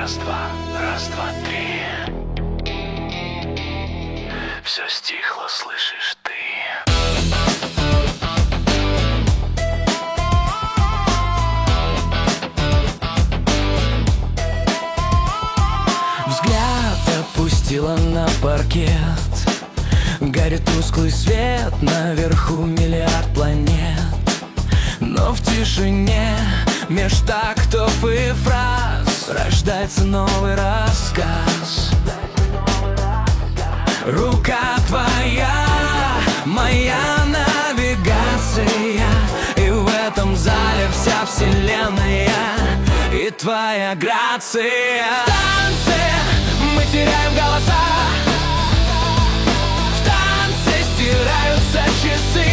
раз, два, три. Все стихло, слышишь ты? Взгляд опустила на паркет. Горит тусклый свет, наверху миллиард планет. Но в тишине меж тактов и фраз рождается новый рассказ. Рука твоя, моя навигация, и в этом зале вся вселенная и твоя грация. В танце мы теряем голоса, в танце стираются часы.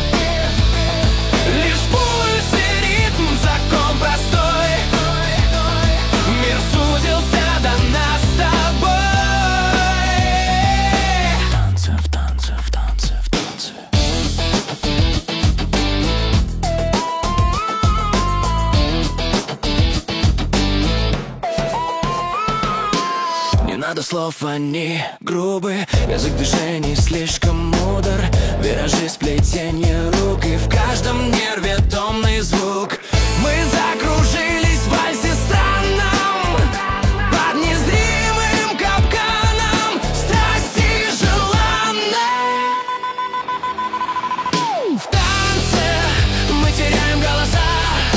Лишь пульс и ритм, закон простой. Мир сузился до нас с тобой. В танце, в танце, в танце, не надо слов, они грубы. Язык движений слишком мудр. Виражи, сплетенье рук, и в каждом нерве томный звук. Мы закружились в вальсе странном, под незримым капканом страсти желанной. В танце мы теряем голоса,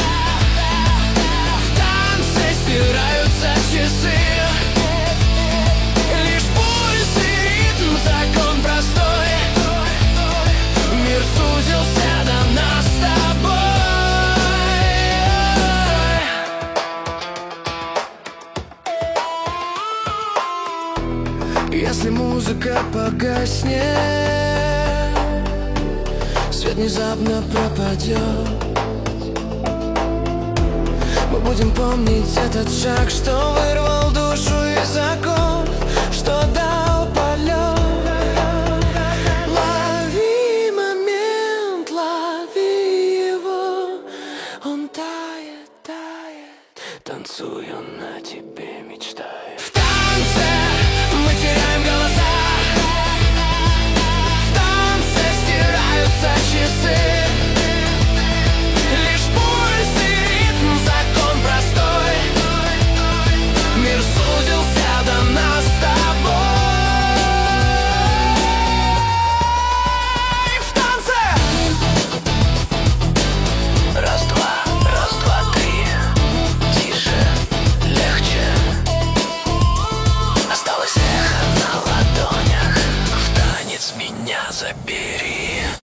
в танце стираются часы. Лишь пульс и ритм, закон простой. Мир сузился до нас с тобой. Если музыка погаснет, свет внезапно пропадет, мы будем помнить этот шаг, что вырвал душу из оков, что дал полет. Лови момент, лови его, он тает, тает, танцую на тебе, мечтаю. В танце мы теряем голоса, в танце стираются часы. Лишь пульс и ритм, закон простой. Мир сузился до нас с тобой. В танце! Раз, два, три. Тише, легче. Осталось эхо на ладонях. В танец меня забери.